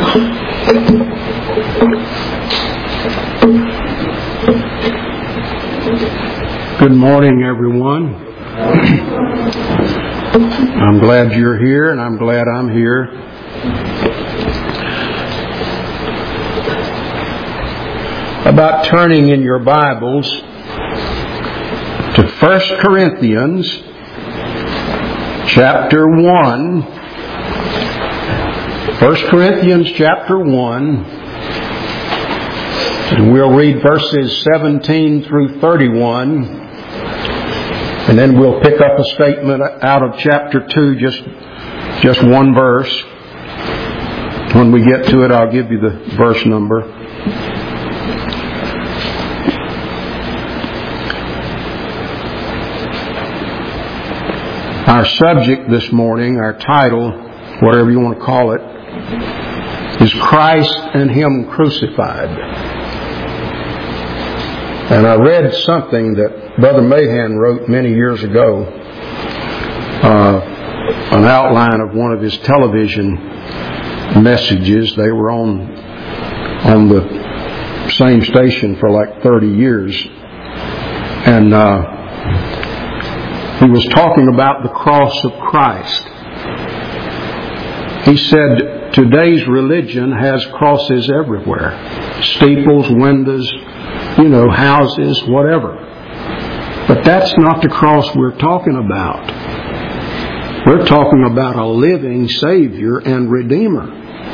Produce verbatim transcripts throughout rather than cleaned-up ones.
Good morning, everyone. I'm glad you're here, and I'm glad I'm here. About turning in your Bibles to First Corinthians chapter one. First Corinthians chapter one. And we'll read verses seventeen through thirty-one. And then we'll pick up a statement out of chapter two, just, just one verse. When we get to it, I'll give you the verse number. Our subject this morning, our title, whatever you want to call it, is Christ and Him Crucified. And I read something that Brother Mahan wrote many years ago, uh, an outline of one of his television messages. They were on on the same station for like thirty years. And uh, he was talking about the cross of Christ. He said, today's religion has crosses everywhere. Steeples, windows, you know, houses, whatever. But that's not the cross we're talking about. We're talking about a living Savior and Redeemer.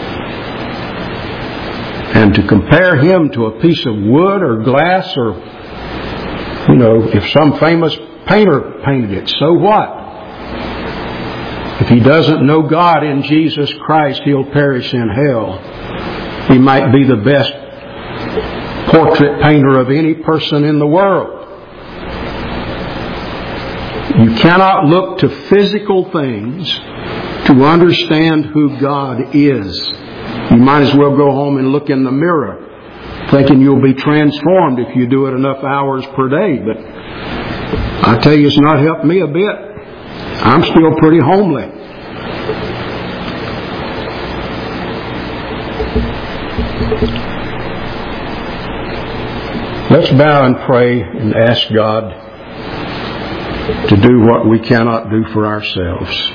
And to compare Him to a piece of wood or glass or, you know, if some famous painter painted it, so what? If he doesn't know God in Jesus Christ, he'll perish in hell. He might be the best portrait painter of any person in the world. You cannot look to physical things to understand who God is. You might as well go home and look in the mirror thinking you'll be transformed if you do it enough hours per day. But I tell you, it's not helped me a bit. I'm still pretty homely. Let's bow and pray and ask God to do what we cannot do for ourselves.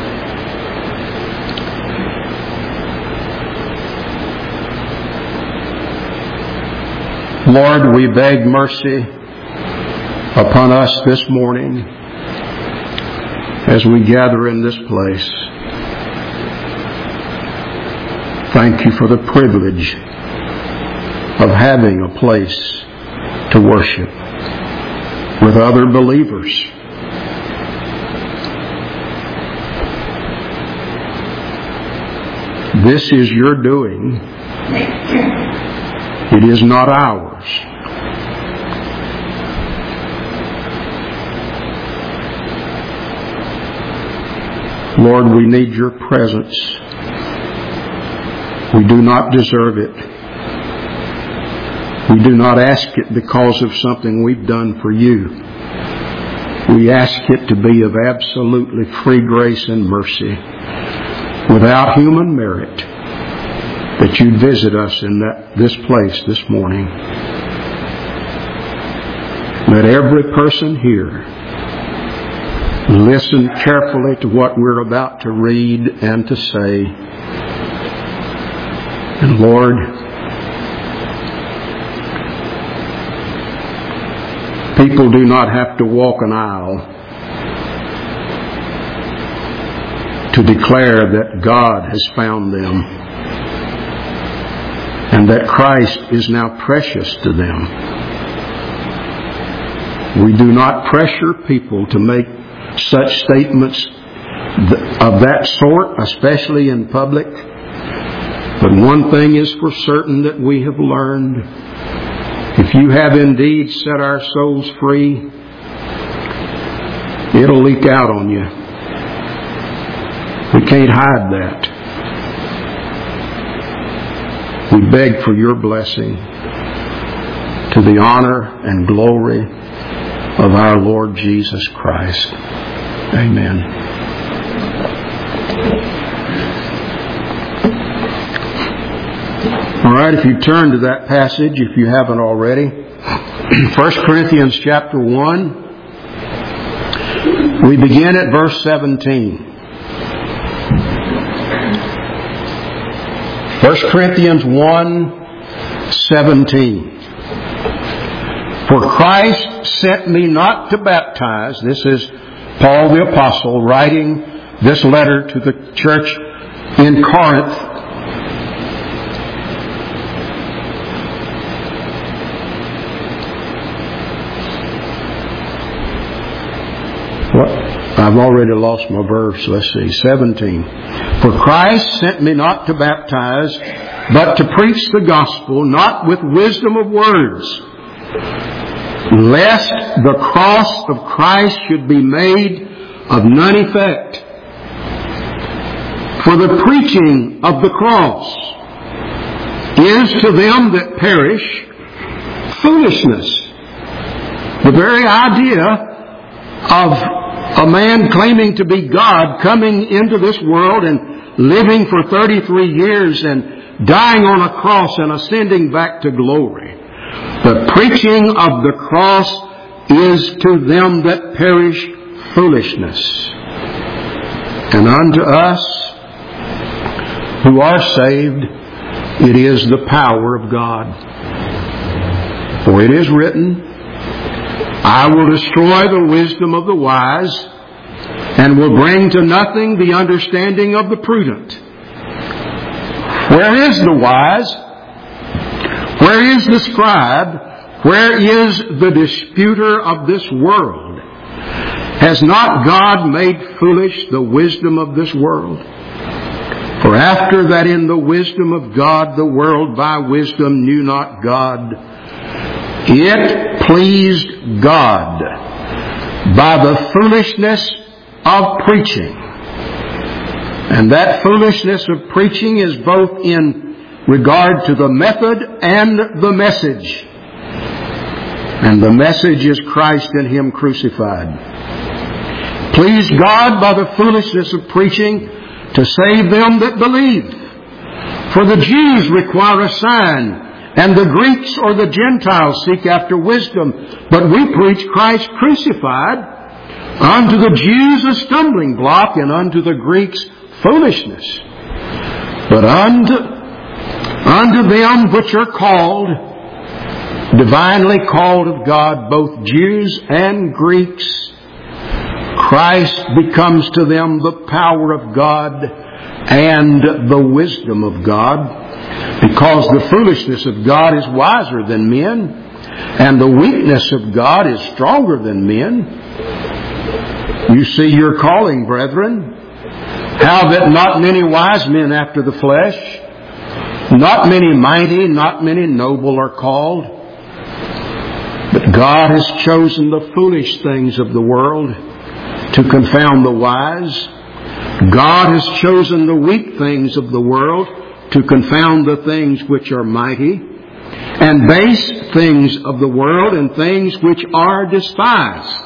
Lord, we beg mercy upon us this morning as we gather in this place. Thank you for the privilege of having a place to worship with other believers. This is your doing. It is not ours. Lord, we need your presence. We do not deserve it. We do not ask it because of something we've done for you. We ask it to be of absolutely free grace and mercy, without human merit, that you visit us in that this place this morning. Let every person here listen carefully to what we're about to read and to say. And Lord, people do not have to walk an aisle to declare that God has found them and that Christ is now precious to them. We do not pressure people to make such statements of that sort, especially in public. But one thing is for certain that we have learned. If you have indeed set our souls free, it'll leak out on you. We can't hide that. We beg for your blessing to the honor and glory of our Lord Jesus Christ. Amen. All right, if you turn to that passage, if you haven't already, First Corinthians chapter one, we begin at verse seventeen. First Corinthians one, seventeen. For Christ sent me not to baptize. This is Paul the Apostle writing this letter to the church in Corinth. What? I've already lost my verse. Let's see. seventeen. For Christ sent me not to baptize, but to preach the gospel, not with wisdom of words, lest the cross of Christ should be made of none effect. For the preaching of the cross is to them that perish foolishness. The very idea of a man claiming to be God coming into this world and living for thirty-three years and dying on a cross and ascending back to glory. The preaching of the cross is to them that perish foolishness. And unto us who are saved, it is the power of God. For it is written, I will destroy the wisdom of the wise, and will bring to nothing the understanding of the prudent. Where is the wise? Where is the scribe? Where is the disputer of this world? Has not God made foolish the wisdom of this world? For after that in the wisdom of God the world by wisdom knew not God, it pleased God by the foolishness of preaching. And that foolishness of preaching is both in regard to the method and the message. And the message is Christ and Him crucified. Pleased God by the foolishness of preaching to save them that believe. For the Jews require a sign, and the Greeks or the Gentiles seek after wisdom. But we preach Christ crucified, unto the Jews a stumbling block, and unto the Greeks foolishness. But unto, unto them which are called, divinely called of God, both Jews and Greeks, Christ becomes to them the power of God and the wisdom of God. Because the foolishness of God is wiser than men, and the weakness of God is stronger than men. You see your calling, brethren. How that not many wise men after the flesh, not many mighty, not many noble are called. But God has chosen the foolish things of the world to confound the wise. God has chosen the weak things of the world to confound the things which are mighty, and base things of the world, and things which are despised,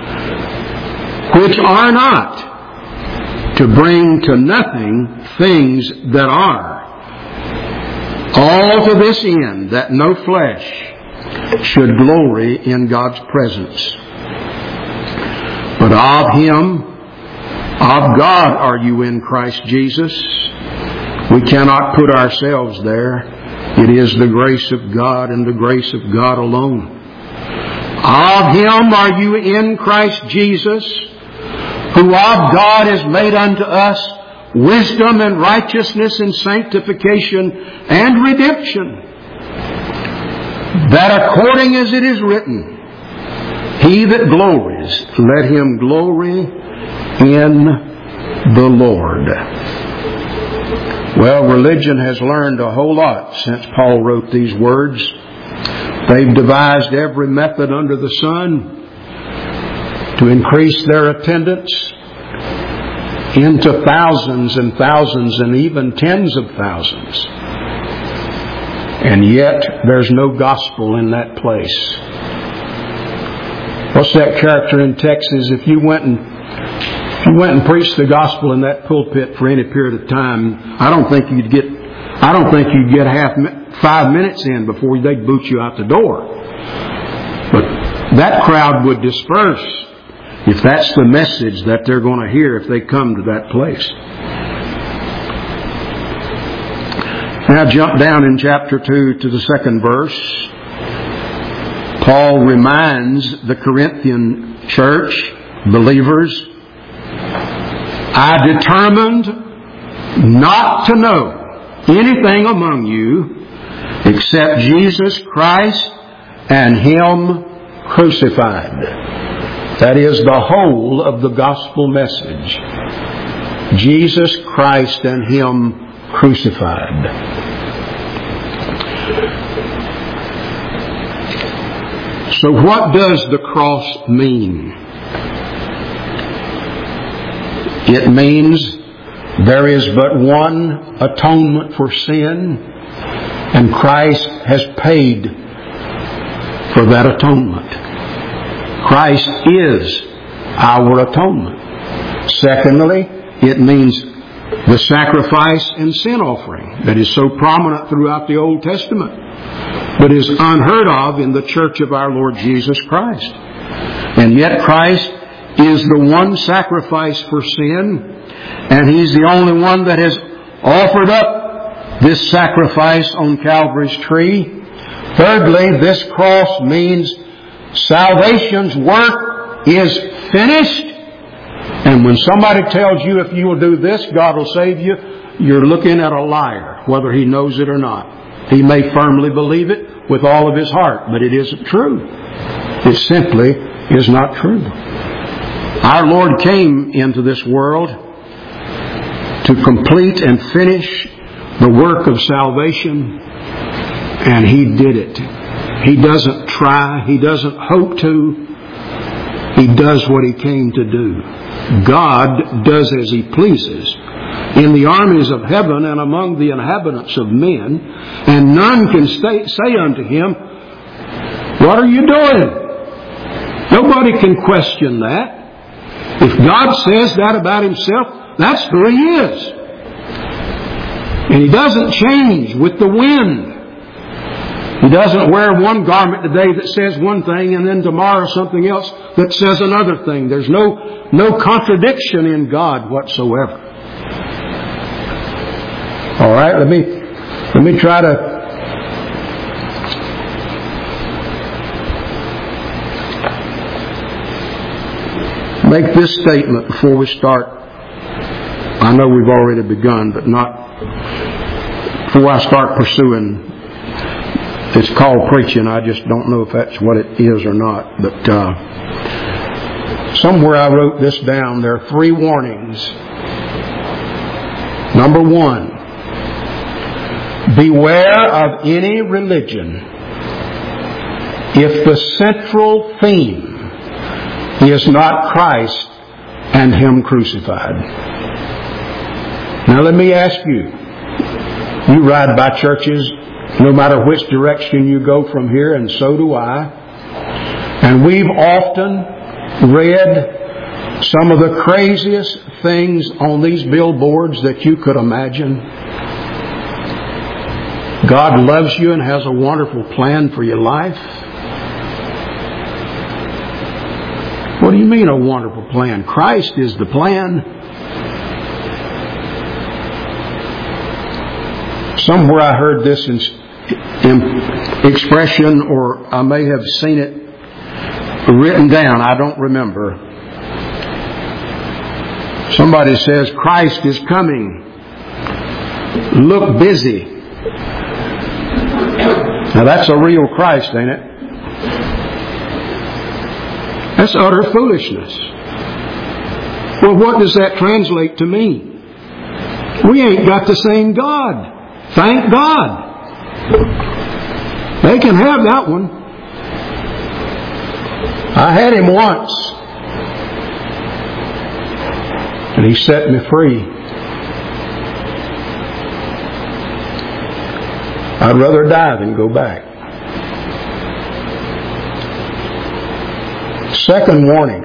which are not, to bring to nothing things that are, all to this end that no flesh should glory in God's presence. But of Him, of God are you in Christ Jesus. We cannot put ourselves there. It is the grace of God and the grace of God alone. Of Him are you in Christ Jesus, who of God is made unto us wisdom and righteousness and sanctification and redemption, that according as it is written, he that glories, let him glory in the Lord. Well, religion has learned a whole lot since Paul wrote these words. They've devised every method under the sun to increase their attendance into thousands and thousands and even tens of thousands. And yet, there's no gospel in that place. What's that character in Texas? If you went and If you went and preached the gospel in that pulpit for any period of time, I don't think you'd get I don't think you'd get half five minutes in before they'd boot you out the door. But that crowd would disperse if that's the message that they're going to hear if they come to that place. Now jump down in chapter two to the second verse. Paul reminds the Corinthian church, believers, I determined not to know anything among you except Jesus Christ and Him crucified. That is the whole of the gospel message. Jesus Christ and Him crucified. So what does the cross mean? It means there is but one atonement for sin, and Christ has paid for that atonement. Christ is our atonement. Secondly, it means the sacrifice and sin offering that is so prominent throughout the Old Testament, but is unheard of in the church of our Lord Jesus Christ. And yet Christ is the one sacrifice for sin, and He's the only one that has offered up this sacrifice on Calvary's tree. Thirdly, this cross means salvation's work is finished. And when somebody tells you if you will do this, God will save you, you're looking at a liar, whether he knows it or not. He may firmly believe it with all of his heart, but it isn't true. It simply is not true. Our Lord came into this world to complete and finish the work of salvation, and He did it. He doesn't try. He doesn't hope to. He does what He came to do. God does as He pleases in the armies of heaven and among the inhabitants of men, and none can stay, say unto Him, what are you doing? Nobody can question that. If God says that about Himself, that's who He is. And He doesn't change with the wind. He doesn't wear one garment today that says one thing and then tomorrow something else that says another thing. There's no, no contradiction in God whatsoever. All right, let me, let me try to make this statement before we start. I know we've already begun, but not before I start pursuing. It's called preaching. I just don't know if that's what it is or not. But uh, somewhere I wrote this down. There are three warnings. Number one, beware of any religion if the central theme is not Christ and Him crucified. Now let me ask you, you ride by churches no matter which direction you go from here, and so do I. And we've often read some of the craziest things on these billboards that you could imagine. God loves you and has a wonderful plan for your life. What do you mean a wonderful plan? Christ is the plan. Somewhere I heard this in, in expression, or I may have seen it written down. I don't remember. Somebody says, Christ is coming. Look busy. Now that's a real Christ, ain't it? That's utter foolishness. Well, what does that translate to mean? We ain't got the same God. Thank God. They can have that one. I had Him once, and He set me free. I'd rather die than go back. Second warning.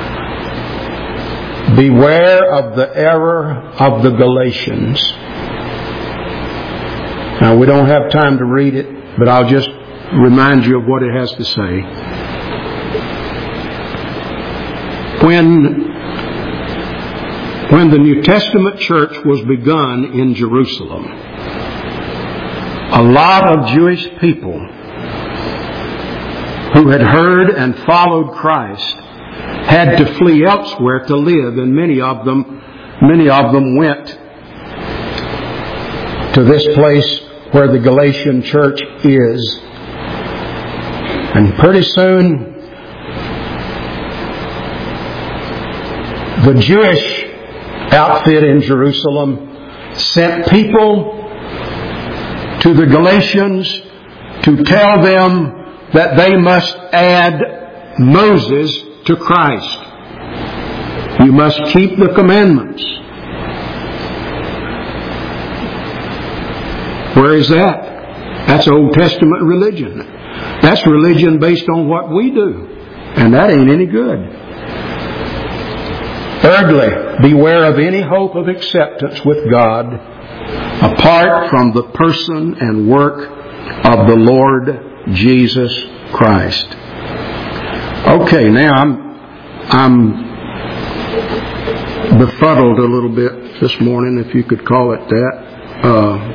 Beware of the error of the Galatians. Now, we don't have time to read it, but I'll just remind you of what it has to say. When, when the New Testament church was begun in Jerusalem, a lot of Jewish people who had heard and followed Christ had to flee elsewhere to live, and many of them, many of them went to this place where the Galatian church is. And pretty soon, the Jewish outfit in Jerusalem sent people to the Galatians to tell them that they must add Moses to Christ. You must keep the commandments. Where is that? That's Old Testament religion. That's religion based on what we do. And that ain't any good. Thirdly, beware of any hope of acceptance with God apart from the person and work of the Lord Jesus Christ. Okay, now I'm I'm befuddled a little bit this morning, if you could call it that. Uh,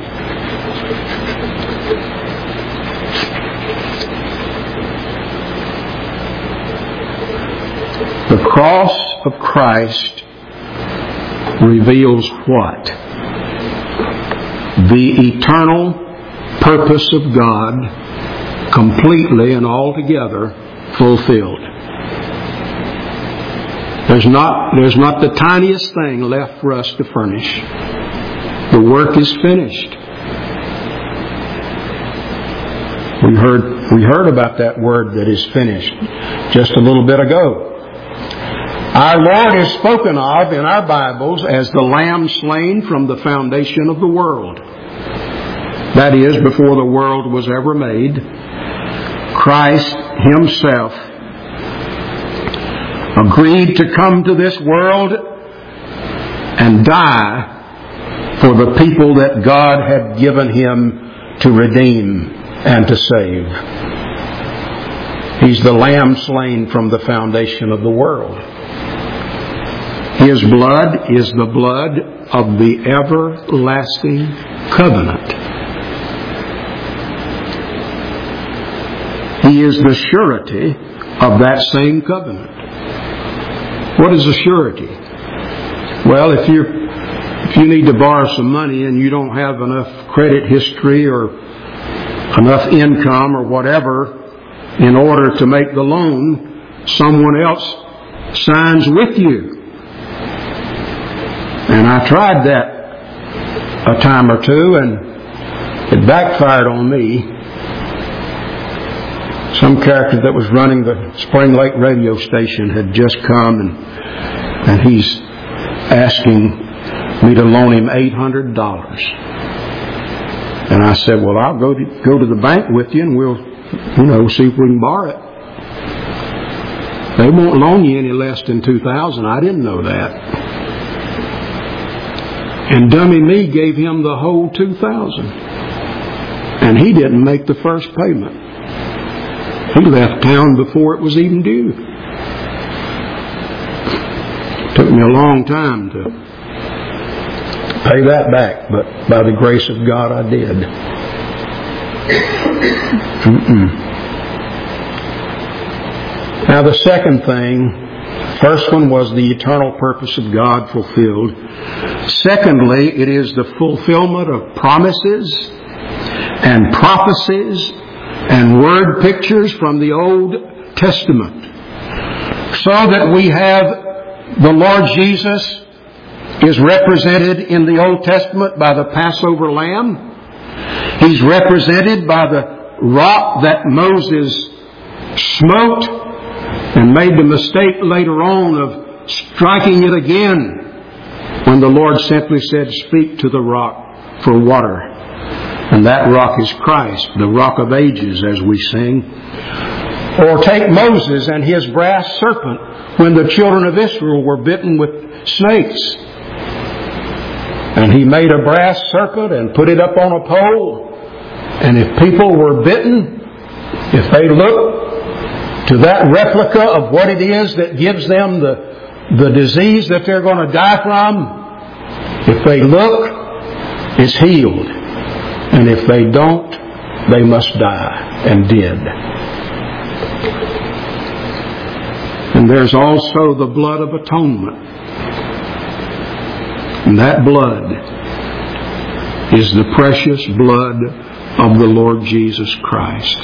The cross of Christ reveals what? The eternal purpose of God completely and altogether fulfilled. There's not, there's not the tiniest thing left for us to furnish. The work is finished. We heard, we heard about that word that is finished just a little bit ago. Our Lord is spoken of in our Bibles as the Lamb slain from the foundation of the world. That is, before the world was ever made, Christ Himself agreed to come to this world and die for the people that God had given Him to redeem and to save. He's the Lamb slain from the foundation of the world. His blood is the blood of the everlasting covenant. He is the surety of that same covenant. What is a surety? Well, if you if you need to borrow some money and you don't have enough credit history or enough income or whatever in order to make the loan, someone else signs with you. And I tried that a time or two, and it backfired on me. Some character that was running the Spring Lake radio station had just come, and and he's asking me to loan him eight hundred dollars. And I said, well, I'll go to, go to the bank with you, and we'll, you know, see if we can borrow it. They won't loan you any less than two thousand dollars. I didn't know that. And dummy me gave him the whole two thousand dollars. And he didn't make the first payment. He left town before it was even due. Took me a long time to pay that back, but by the grace of God I did. Mm-mm. Now the second thing, first one was the eternal purpose of God fulfilled. Secondly, it is the fulfillment of promises and prophecies and word pictures from the Old Testament. So that we have the Lord Jesus is represented in the Old Testament by the Passover lamb. He's represented by the rock that Moses smote and made the mistake later on of striking it again when the Lord simply said, speak to the rock for water. And that rock is Christ, the rock of ages, as we sing. Or take Moses and his brass serpent when the children of Israel were bitten with snakes. And he made a brass serpent and put it up on a pole And if people were bitten, if they look to that replica of what it is that gives them the, the disease that they're going to die from, if they look, it's healed. And if they don't, they must die, and did. And there's also the blood of atonement. And that blood is the precious blood of the Lord Jesus Christ.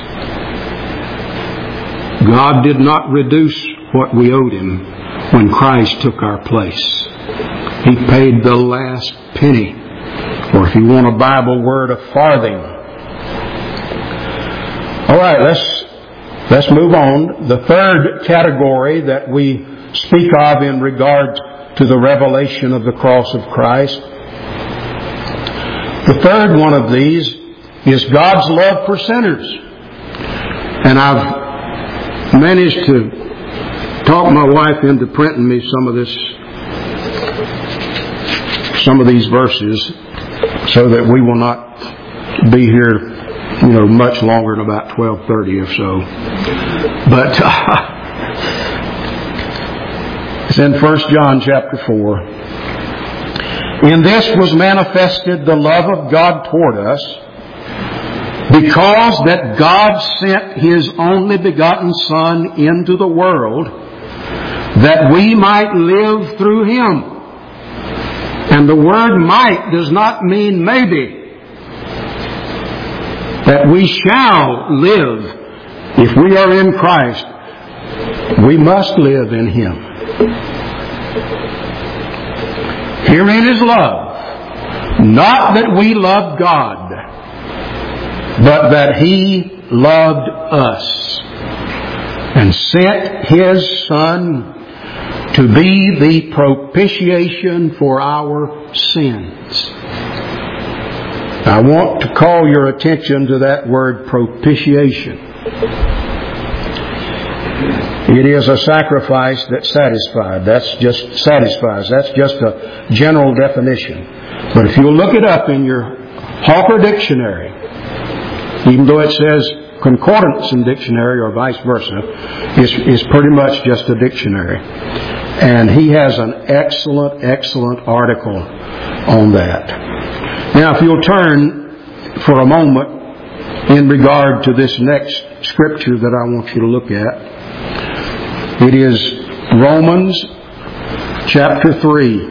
God did not reduce what we owed Him when Christ took our place. He paid the last penny, or if you want a Bible word, a farthing. All right, let's let's move on. The third category that we speak of in regard to the revelation of the cross of Christ. The third one of these is God's love for sinners. And I've managed to talk my wife into printing me some of this, some of these verses, so that we will not be here, you know, much longer than about twelve thirty or so. But uh, it's in First John chapter four. In this was manifested the love of God toward us, because that God sent His only begotten Son into the world, that we might live through Him. And the word might does not mean maybe. That we shall live. If we are in Christ, we must live in Him. Herein is love. Not that we loved God, but that He loved us and sent His Son to be the propitiation for our sins. I want to call your attention to that word propitiation. It is a sacrifice that satisfied. That's just satisfies. That's just a general definition. But if you look it up in your Hawker Dictionary, even though it says concordance in dictionary or vice versa, it's, it's pretty much just a dictionary. And he has an excellent, excellent article on that. Now, if you'll turn for a moment in regard to this next scripture that I want you to look at. It is Romans chapter three.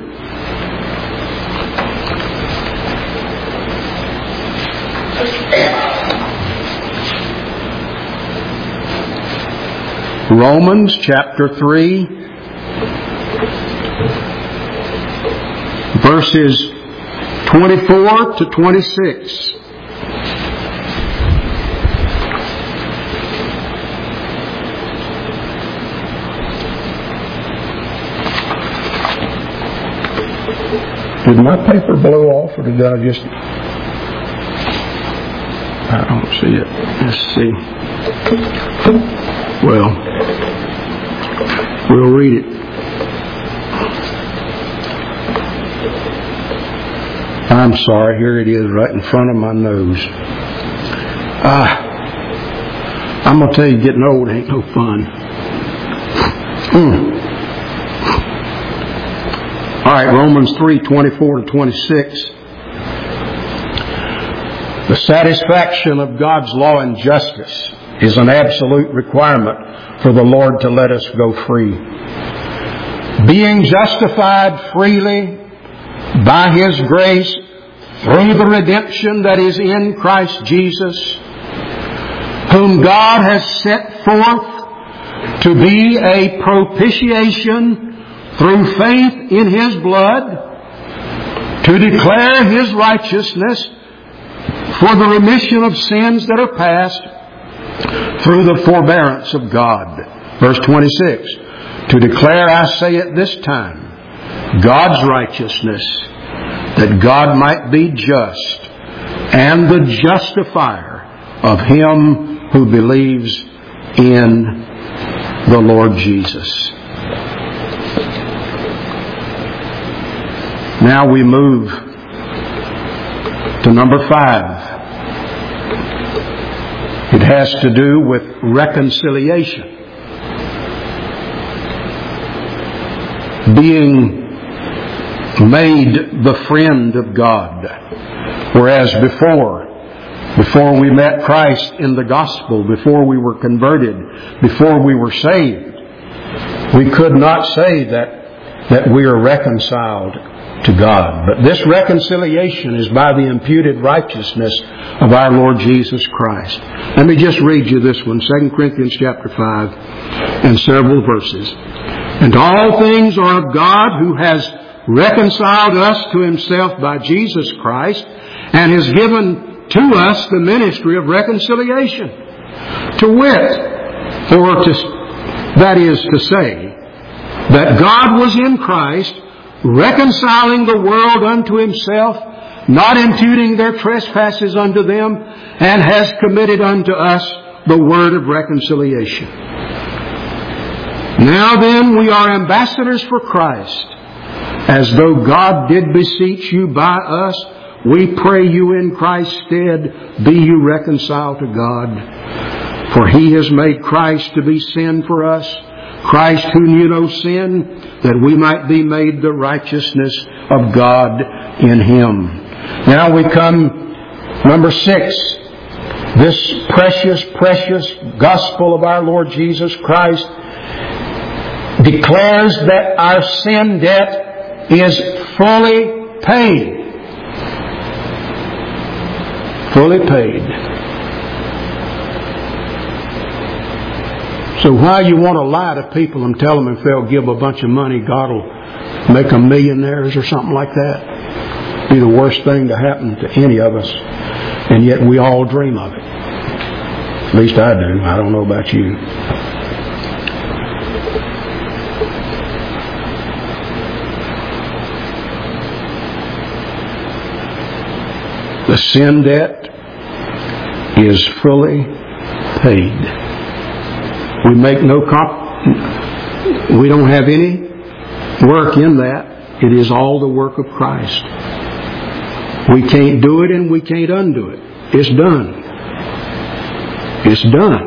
Romans chapter three, verses twenty-four to twenty-six. Did my paper blow off, or did I just... I don't see it. Let's see. Well, we'll read it. I'm sorry, here it is right in front of my nose. Ah, I'm going to tell you, getting old ain't no fun. Mm. All right, Romans three, twenty-four to twenty-six. The satisfaction of God's law and justice is an absolute requirement for the Lord to let us go free. Being justified freely by His grace through the redemption that is in Christ Jesus, whom God has set forth to be a propitiation through faith in His blood, to declare His righteousness for the remission of sins that are past through the forbearance of God. Verse twenty-six, to declare, I say at this time, God's righteousness, that God might be just and the justifier of him who believes in the Lord Jesus. Now we move to number five. has to do with reconciliation. Being made the friend of God. Whereas before, before we met Christ in the gospel, before we were converted, before we were saved, we could not say that, that we are reconciled to God. But this reconciliation is by the imputed righteousness of our Lord Jesus Christ. Let me just read you this one, Second Corinthians chapter five and several verses. And all things are of God, who has reconciled us to Himself by Jesus Christ, and has given to us the ministry of reconciliation. To wit, or to, that is to say, that God was in Christ, reconciling the world unto Himself, not imputing their trespasses unto them, and has committed unto us the word of reconciliation. Now then, we are ambassadors for Christ, as though God did beseech you by us. We pray you in Christ's stead, be you reconciled to God. For He has made Christ to be sin for us, Christ who knew no sin, that we might be made the righteousness of God in Him. Now we come, number six, this precious, precious gospel of our Lord Jesus Christ declares that our sin debt is fully paid. Fully paid. So why you want to lie to people and tell them if they'll give a bunch of money, God will make them millionaires or something like that? Be the worst thing to happen to any of us. And yet we all dream of it. At least I do. I don't know about you. The sin debt is fully paid. We make no comp. We don't have any work in that. It is all the work of Christ. We can't do it and we can't undo it. It's done. It's done.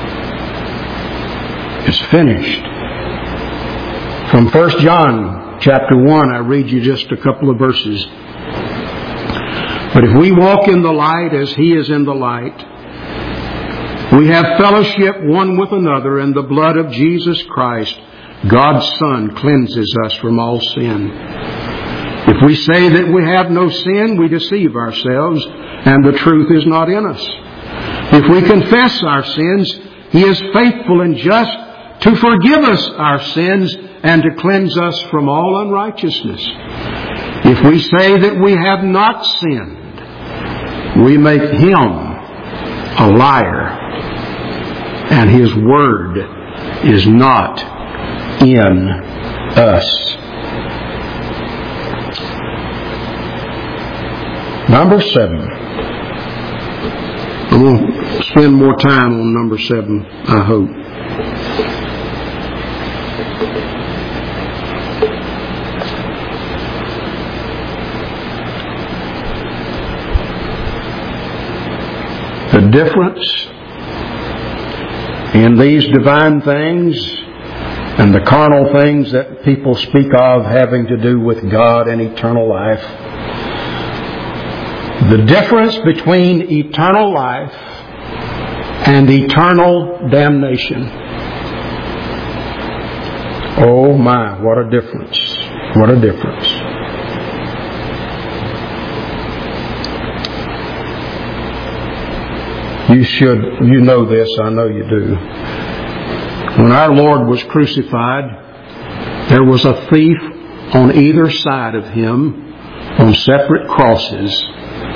It's finished. From First John chapter one, I read you just a couple of verses. But if we walk in the light as He is in the light, we have fellowship one with another, and the blood of Jesus Christ, God's Son, cleanses us from all sin. If we say that we have no sin, we deceive ourselves, and the truth is not in us. If we confess our sins, He is faithful and just to forgive us our sins and to cleanse us from all unrighteousness. If we say that we have not sinned, we make Him a liar, and His word is not in us. Number seven. I'm going to spend more time on number seven, I hope. The difference in these divine things and the carnal things that people speak of having to do with God and eternal life. The difference between eternal life and eternal damnation. Oh my, what a difference. What a difference. You should, you know this, I know you do. When our Lord was crucified, there was a thief on either side of Him on separate crosses.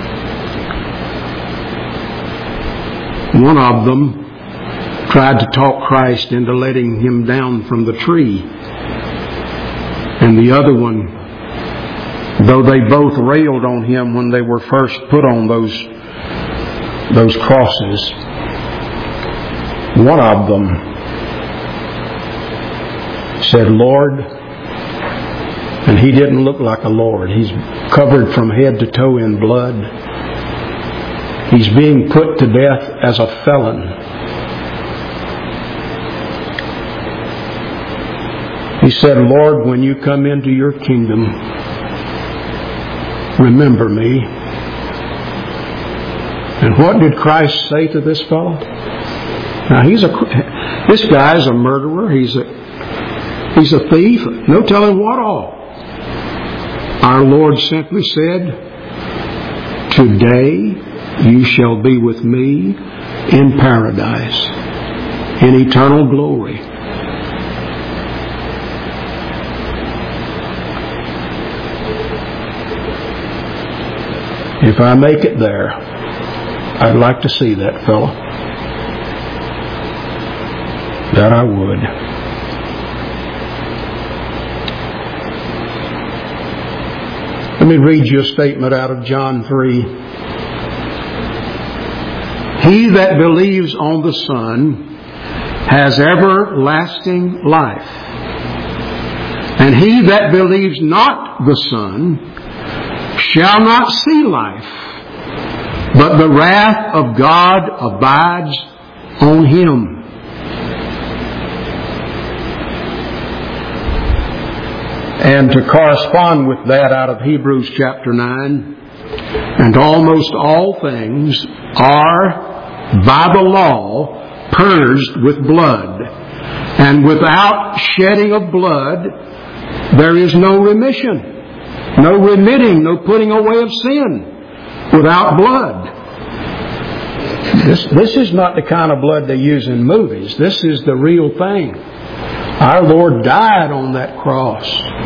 One of them tried to talk Christ into letting Him down from the tree. And the other one, though they both railed on Him when they were first put on those those crosses, one of them said, Lord, and he didn't look like a Lord. He's covered from head to toe in blood. He's being put to death as a felon. He said, Lord, when you come into your kingdom, remember me. And what did Christ say to this fellow? Now he's a, this guy's a murderer. He's a, he's a thief. No telling what all. Our Lord simply said, today you shall be with me in paradise, in eternal glory. If I make it there, I'd like to see that fellow. That I would. Let me read you a statement out of John three. He that believes on the Son has everlasting life. And he that believes not the Son shall not see life, but the wrath of God abides on him. And to correspond with that out of Hebrews chapter nine, and almost all things are by the law purged with blood, and without shedding of blood there is no remission, no remitting, no putting away of sin without blood. This, this is not the kind of blood they use in movies. This is the real thing. Our Lord died on that cross.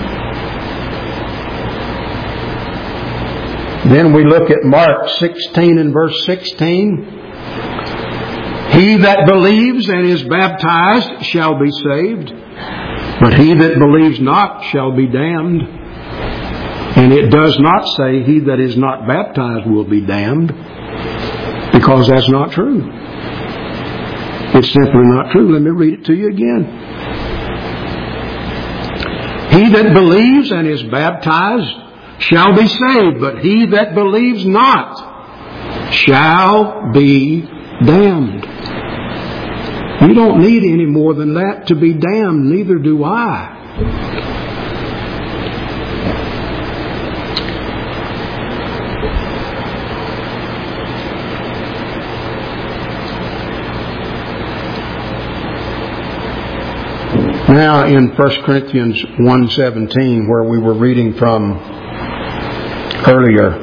Then we look at Mark sixteen and verse sixteen. He that believes and is baptized shall be saved, but he that believes not shall be damned. And it does not say he that is not baptized will be damned, because that's not true. It's simply not true. Let me read it to you again. He that believes and is baptized shall be saved, but he that believes not shall be damned. You don't need any more than that to be damned. Neither do I. Now in First Corinthians one seventeen, where we were reading from earlier,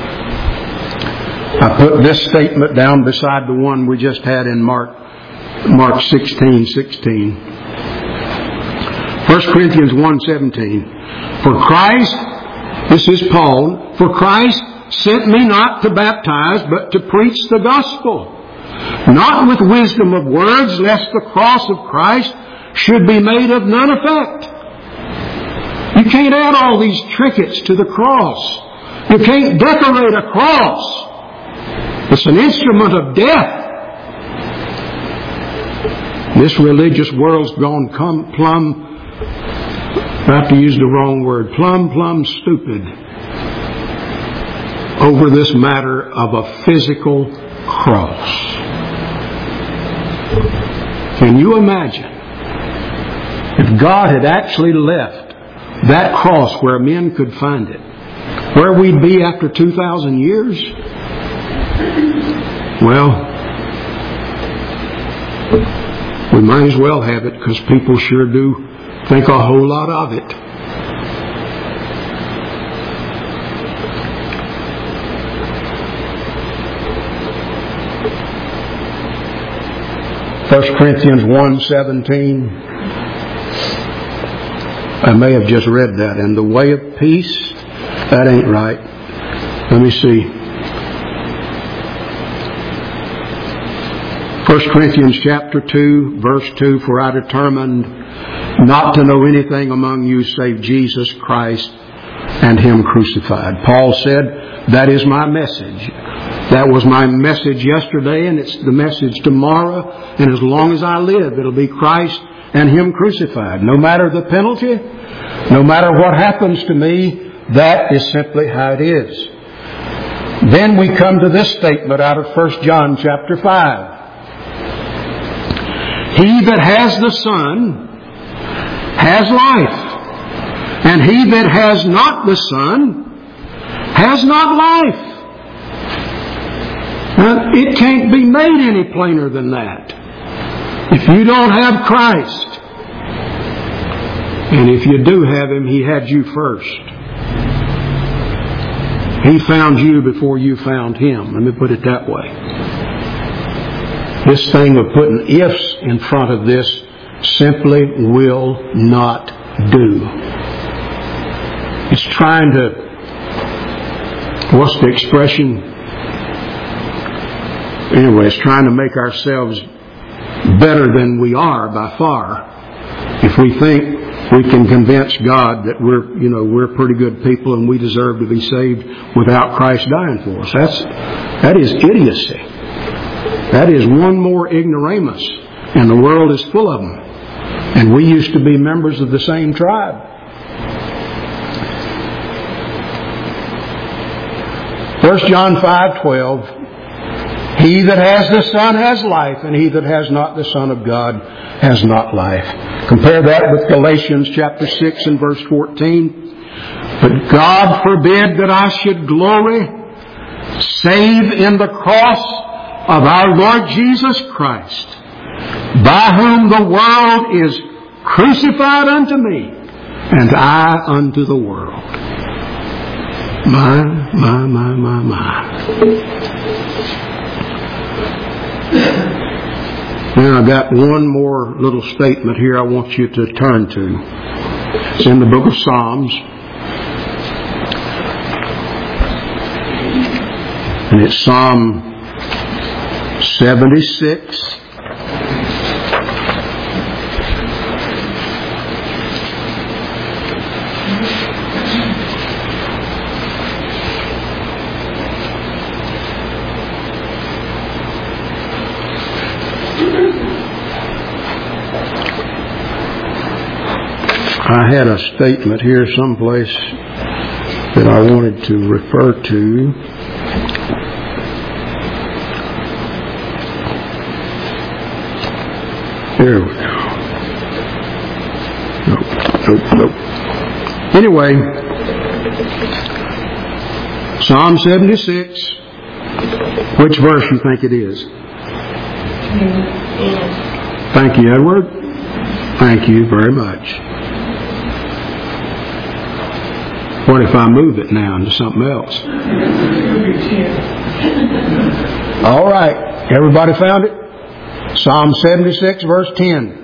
I put this statement down beside the one we just had in Mark Mark sixteen sixteen. First Corinthians one seventeen. For Christ, this is Paul, for Christ sent me not to baptize, but to preach the gospel, not with wisdom of words, lest the cross of Christ should be made of none effect. You can't add all these trinkets to the cross. You can't decorate a cross. It's an instrument of death. This religious world's gone come, plumb, I have to use the wrong word, plumb, plumb stupid over this matter of a physical cross. Can you imagine if God had actually left that cross where men could find it, where we'd be after two thousand years? Well, we might as well have it, because people sure do think a whole lot of it. First Corinthians one seventeen. I may have just read that. And the way of peace, that ain't right. Let me see. First Corinthians chapter two, verse two, for I determined not to know anything among you save Jesus Christ and Him crucified. Paul said, that is my message. That was my message yesterday, and it's the message tomorrow. And as long as I live, it'll be Christ and Him crucified. No matter the penalty, no matter what happens to me, that is simply how it is. Then we come to this statement out of First John chapter five. He that has the Son has life, and he that has not the Son has not life. Now, it can't be made any plainer than that. If you don't have Christ, and if you do have Him, He had you first. He found you before you found Him. Let me put it that way. This thing of putting ifs in front of this simply will not do. It's trying to, what's the expression? Anyway, it's trying to make ourselves better than we are by far. If we think we can convince God that we're, you know, we're pretty good people and we deserve to be saved without Christ dying for us. That's, that is idiocy. That is one more ignoramus, and the world is full of them. And we used to be members of the same tribe. First John five twelve. He that has the Son has life, and he that has not the Son of God has not life. Compare that with Galatians chapter six and verse fourteen. But God forbid that I should glory save in the cross of our Lord Jesus Christ, by whom the world is crucified unto me, and I unto the world. My, my, my, my, my. Now I've got one more little statement here I want you to turn to. It's in the book of Psalms. And it's Psalm seventy-six. I had a statement here someplace that I wanted to refer to. There we go. Nope, nope, nope. Anyway, Psalm seventy-six. Which verse you think it is? Thank you, Edward. Thank you very much. What if I move it now into something else? All right. Everybody found it? Psalm seventy-six, verse ten.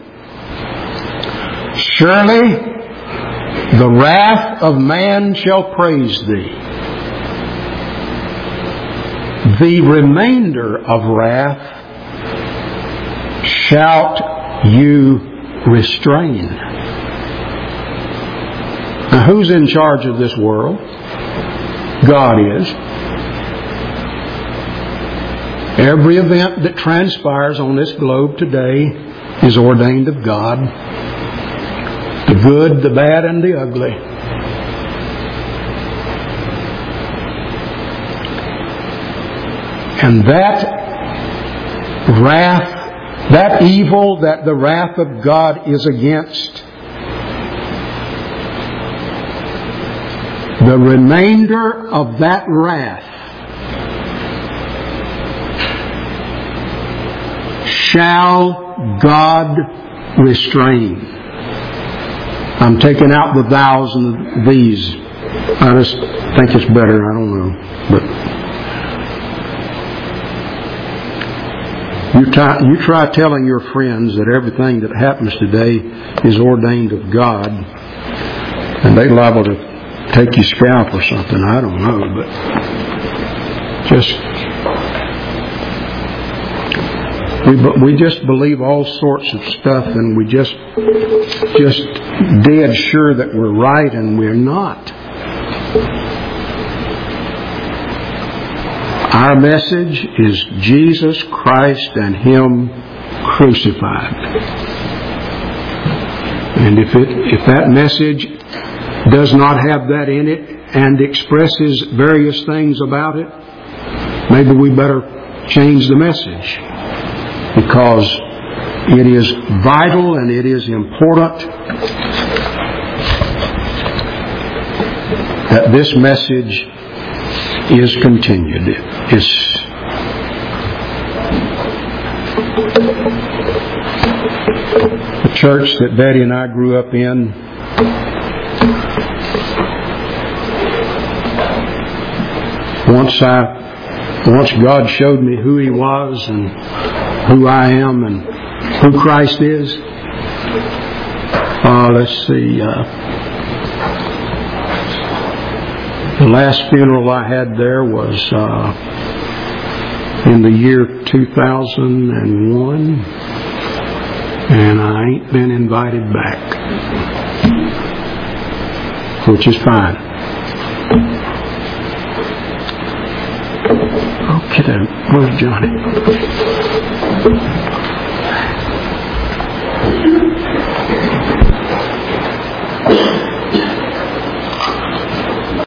Surely the wrath of man shall praise thee. The remainder of wrath shalt you restrain. Now, who's in charge of this world? God is. Every event that transpires on this globe today is ordained of God. The good, the bad, and the ugly. And that wrath, that evil that the wrath of God is against, the remainder of that wrath shall God restrain. I'm taking out the thous and these. I just think it's better. I don't know. But you try, you try telling your friends that everything that happens today is ordained of God, and they liable to take your scalp or something. I don't know, but just we we just believe all sorts of stuff, and we just just dead sure that we're right, and we're not. Our message is Jesus Christ and Him crucified. And if it if that message does not have that in it and expresses various things about it, maybe we better change the message, because it is vital and it is important that this message is continued. It's the church that Betty and I grew up in. Once I Once God showed me who He was and who I am and who Christ is. Uh, let's see. Uh, the last funeral I had there was uh, in the year two thousand one, and I ain't been invited back, which is fine. Okay, then. Where's Johnny?